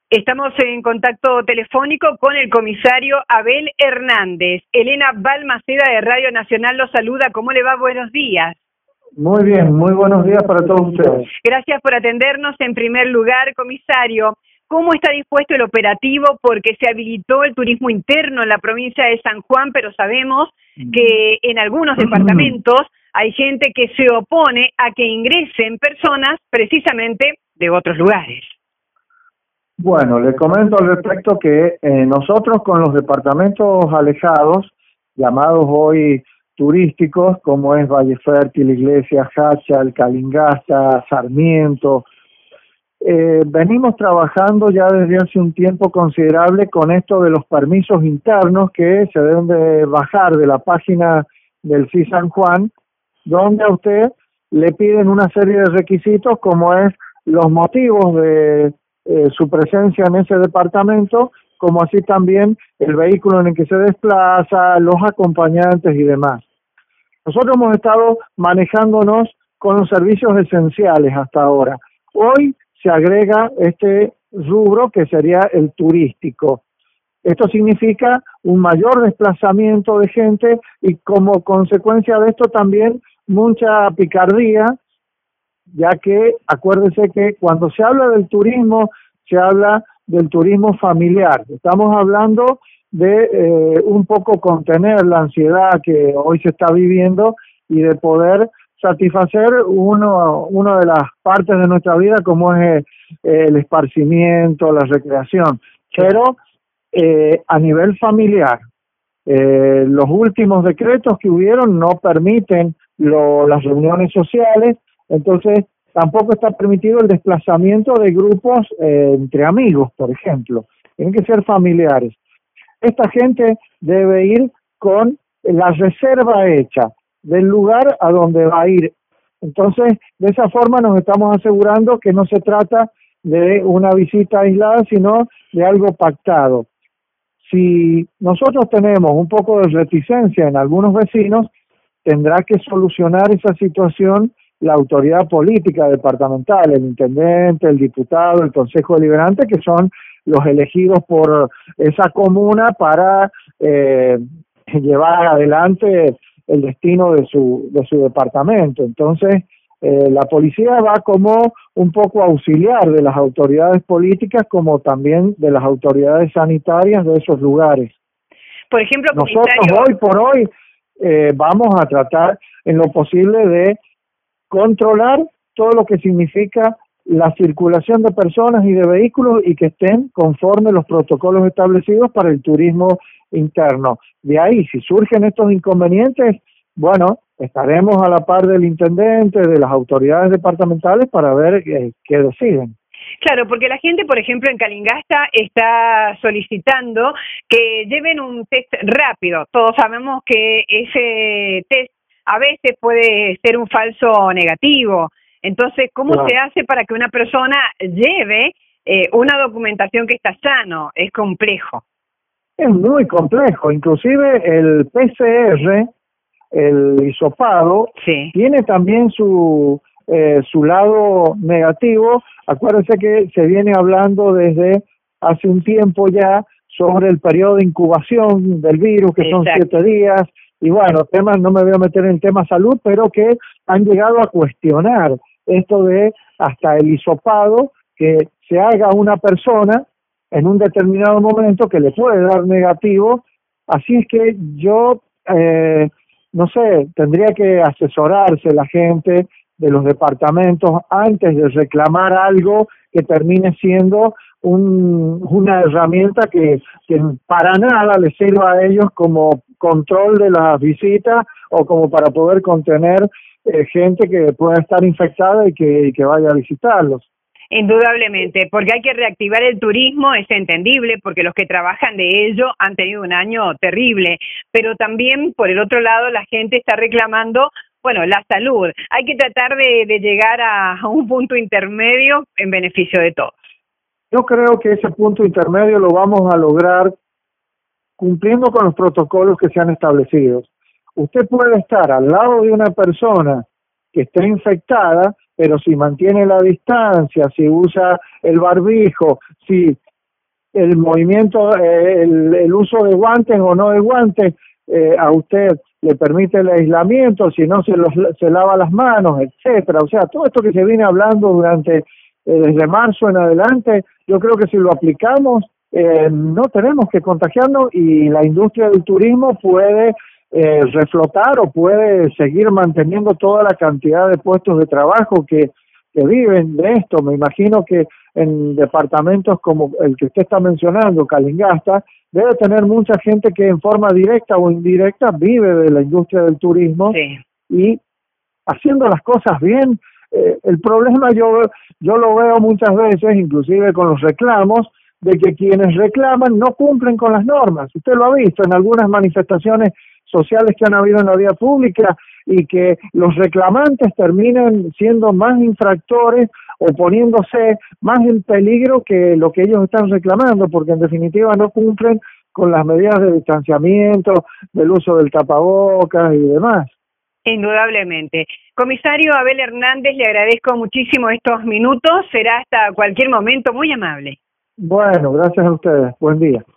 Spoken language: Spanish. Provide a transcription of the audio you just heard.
Estamos en contacto telefónico con el comisario Abel Hernández. Elena Balmaceda de Radio Nacional lo saluda. ¿Cómo le va? Buenos días. Muy bien, muy buenos días para todos ustedes. Gracias por atendernos. En primer lugar, comisario, ¿cómo está dispuesto el operativo? Porque se habilitó el turismo interno en la provincia de San Juan, pero sabemos que en algunos departamentos hay gente que se opone a que ingresen personas precisamente de otros lugares. Bueno, le comento al respecto que nosotros con los departamentos alejados, llamados hoy turísticos, como es Valle Fértil, Iglesias, Jáchal, Calingasta, Sarmiento, venimos trabajando ya desde hace un tiempo considerable con esto de los permisos internos que se deben de bajar de la página del CIS San Juan, donde a usted le piden una serie de requisitos como es los motivos de su presencia en ese departamento, como así también el vehículo en el que se desplaza, los acompañantes y demás. Nosotros hemos estado manejándonos con los servicios esenciales hasta ahora. Hoy se agrega este rubro que sería el turístico. Esto significa un mayor desplazamiento de gente y como consecuencia de esto también mucha picardía, ya que acuérdese que cuando se habla del turismo, se habla del turismo familiar. Estamos hablando de un poco contener la ansiedad que hoy se está viviendo y de poder satisfacer una de las partes de nuestra vida como es el esparcimiento, la recreación. Pero a nivel familiar, los últimos decretos que hubieron no permiten las reuniones sociales. Entonces, tampoco está permitido el desplazamiento de grupos entre amigos, por ejemplo. Tienen que ser familiares. Esta gente debe ir con la reserva hecha del lugar a donde va a ir. Entonces, de esa forma nos estamos asegurando que no se trata de una visita aislada, sino de algo pactado. Si nosotros tenemos un poco de reticencia en algunos vecinos, tendrá que solucionar esa situación la autoridad política departamental, el intendente, el diputado, el consejo deliberante, que son los elegidos por esa comuna para llevar adelante el destino de su departamento. Entonces, la policía va como un poco auxiliar de las autoridades políticas como también de las autoridades sanitarias de esos lugares. Por ejemplo, nosotros hoy por hoy vamos a tratar en lo posible de controlar todo lo que significa la circulación de personas y de vehículos y que estén conforme los protocolos establecidos para el turismo interno. De ahí, si surgen estos inconvenientes, bueno, estaremos a la par del intendente, de las autoridades departamentales para ver qué deciden. Claro, porque la gente, por ejemplo, en Calingasta está solicitando que lleven un test rápido. Todos sabemos que ese test a veces puede ser un falso negativo. Entonces, ¿cómo se hace para que una persona lleve una documentación que está sano? Es complejo. Es muy complejo. Inclusive el PCR, el hisopado, tiene también su lado negativo. Acuérdense que se viene hablando desde hace un tiempo ya sobre el periodo de incubación del virus, que son 7 días. Y bueno, no me voy a meter en el tema salud, pero que han llegado a cuestionar esto de hasta el hisopado que se haga una persona en un determinado momento que le puede dar negativo. Así es que yo, no sé, tendría que asesorarse la gente de los departamentos antes de reclamar algo que termine siendo una herramienta que para nada les sirva a ellos como control de las visitas o como para poder contener gente que pueda estar infectada y que vaya a visitarlos. Indudablemente, porque hay que reactivar el turismo, es entendible, porque los que trabajan de ello han tenido un año terrible, pero también, por el otro lado, la gente está reclamando, bueno, la salud. Hay que tratar de llegar a un punto intermedio en beneficio de todos. Yo creo que ese punto intermedio lo vamos a lograr cumpliendo con los protocolos que se han establecido. Usted puede estar al lado de una persona que esté infectada, pero si mantiene la distancia, si usa el barbijo, si el movimiento, el uso de guantes o no de guantes, a usted le permite el aislamiento, si no se lava las manos, etcétera. O sea, todo esto que se viene hablando durante desde marzo en adelante, yo creo que si lo aplicamos, no tenemos que contagiarnos y la industria del turismo puede reflotar o puede seguir manteniendo toda la cantidad de puestos de trabajo que viven de esto. Me imagino que en departamentos como el que usted está mencionando, Calingasta, debe tener mucha gente que en forma directa o indirecta vive de la industria del turismo. Sí. Y haciendo las cosas bien, el problema yo lo veo muchas veces, inclusive con los reclamos, de que quienes reclaman no cumplen con las normas. Usted lo ha visto en algunas manifestaciones sociales que han habido en la vía pública y que los reclamantes terminan siendo más infractores o poniéndose más en peligro que lo que ellos están reclamando, porque en definitiva no cumplen con las medidas de distanciamiento, del uso del tapabocas y demás. Indudablemente. Comisario Abel Hernández, le agradezco muchísimo estos minutos. Será hasta cualquier momento. Muy amable. Bueno, gracias a ustedes. Buen día.